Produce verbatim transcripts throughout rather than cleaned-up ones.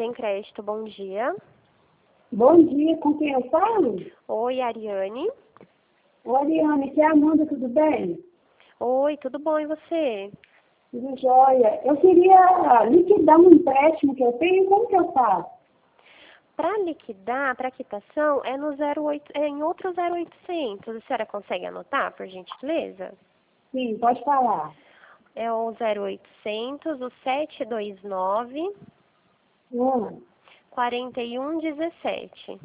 Tem Crédito, bom dia. Bom dia, com quem eu falo? Oi, Ariane. Oi, Ariane, aqui é a Amanda, tudo bem? Oi, tudo bom e você? Tudo jóia. Eu queria liquidar um empréstimo que eu tenho, como que eu faço? Para liquidar, para quitação, é no zero oito, é em outro zero oitocentos. A senhora consegue anotar, por gentileza? Sim, pode falar. É o zero oitocentos, o sete dois nove, Hum, quarenta e um dezessete.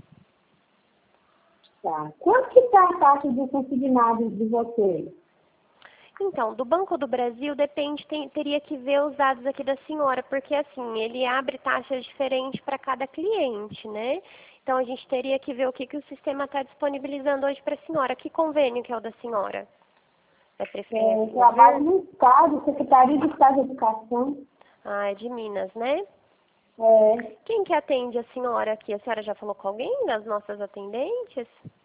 tá. Quanto que está a taxa de consignado de vocês? Então, do Banco do Brasil depende, tem- teria que ver os dados aqui da senhora, porque assim, ele abre taxas diferentes para cada cliente, né? Então a gente teria que ver o que, que o sistema está disponibilizando hoje para a senhora. Que convênio que é o da senhora? É É, eu preferência trabalho governo? no Estado, Secretaria de Estado de Educação. Ah, é de Minas, né? É, Quem que atende a senhora aqui? A senhora já falou com alguém das nossas atendentes?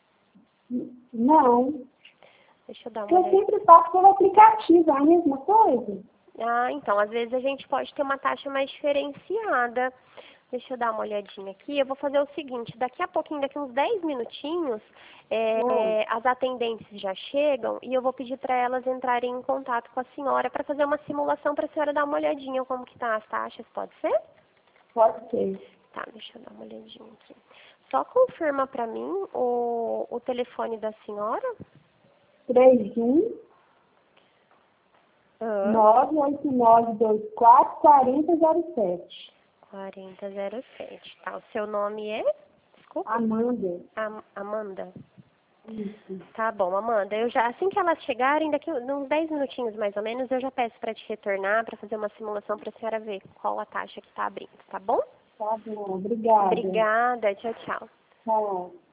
não, Deixa eu dar uma eu olhada. sempre faço pelo aplicativo, é a mesma coisa? Ah, então, às vezes a gente pode ter uma taxa mais diferenciada. Deixa eu dar uma olhadinha aqui. Eu vou fazer o seguinte, daqui a pouquinho, daqui uns dez minutinhos, Não, é, as atendentes já chegam e eu vou pedir para elas entrarem em contato com a senhora para fazer uma simulação para a senhora dar uma olhadinha como que tá as taxas, pode ser? pode ser. Tá, deixa eu dar uma olhadinha aqui. Só confirma para mim o, o telefone da senhora. três um Ah, nove oito nove dois quatro quatro zero zero sete. quarenta zero sete. Tá, o seu nome é? Desculpa. Amanda. Am- Amanda. Isso. Tá bom, Amanda. Eu já, assim que elas chegarem, daqui uns dez minutinhos mais ou menos, eu já peço para te retornar para fazer uma simulação para a senhora ver qual a taxa que está abrindo, tá bom? Tá bom, obrigada. Obrigada, tchau, tchau. Tchau.